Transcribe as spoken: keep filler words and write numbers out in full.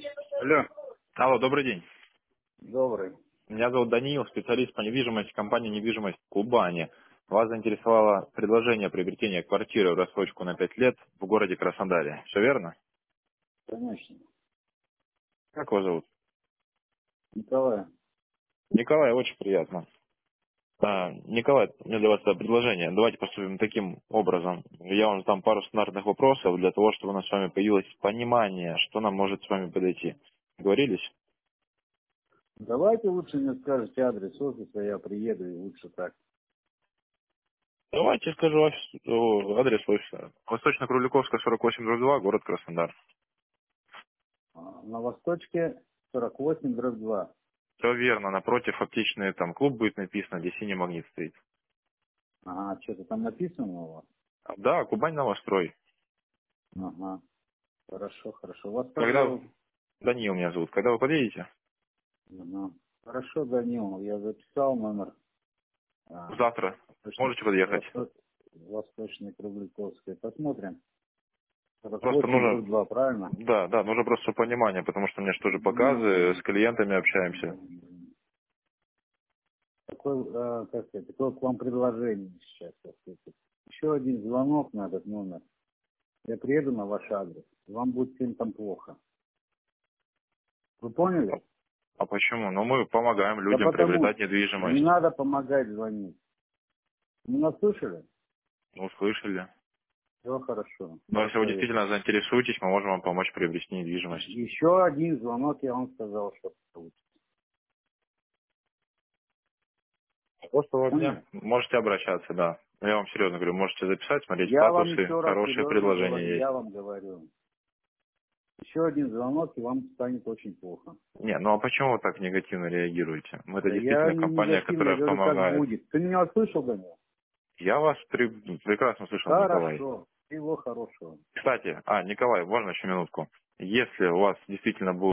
Алло, Алло, добрый день. добрый. Меня зовут Даниил, специалист по недвижимости компании «Недвижимость Кубани». Вас заинтересовало предложение приобретения квартиры в рассрочку на пять лет в городе Краснодаре. Все верно? Конечно. Как вас зовут? Николай, Николай, очень приятно. А, Николай, у меня для вас это предложение. Давайте поступим таким образом. Я вам задам пару стандартных вопросов для того, чтобы у нас с вами появилось понимание, что нам может с вами подойти. Договорились? давайте лучше мне скажете адрес офиса, я приеду и лучше так. Давайте скажу офис- о, адрес офиса. Восточно-Круликовская, сорок восемь, дробь два, город Краснодар. А, На Восточке сорок восемь, дробь два. Все верно, напротив аптечный там клуб будет написано, где синий магнит стоит. Ага, что-то там написано у вас? Да, Кубань новострой. Ага, хорошо, хорошо. У вас как Когда... зовут? Даниил меня зовут. Когда вы подъедете? Ага. Хорошо, Данил, я записал номер. А, Завтра. Восточный, Можете подъехать. Восток, Восточный Кругликовский. Посмотрим. сорок Просто восемь, дробь нужно... два, правильно? Да, да, нужно просто понимание, потому что у меня же тоже показы, с Ну, клиентами общаемся. м, Такое, э, как сказать, такое к вам предложение сейчас. так сказать. Еще один звонок на этот номер. Я приеду на ваш адрес. Вам будет всем там плохо. Вы А поняли? а почему? Ну, мы помогаем Да людям потому приобретать что не недвижимость. надо помогать звонить. Вы нас слышали? Ну, слышали. Все хорошо. Но если вы Хорошего действительно вечера. заинтересуетесь, мы можем вам помочь приобрести недвижимость. Еще один звонок, я вам сказал, что получится. После Поняли? дня можете обращаться, да. Я вам серьезно говорю, можете записать, смотреть Я вам статусы, еще раз хорошие серьезно предложения говорю, есть. я вам говорю. Еще один звонок, и вам станет очень плохо. Не, ну а почему вы так негативно реагируете? Мы это Да я действительно не компания, негативно, я которая говорю, как помогает. будет. Ты меня услышал, Данил? Я вас пре- прекрасно слышал, Николай. Хорошо. Всего хорошего. Кстати, а, Николай, можно еще минутку? Если у вас действительно будут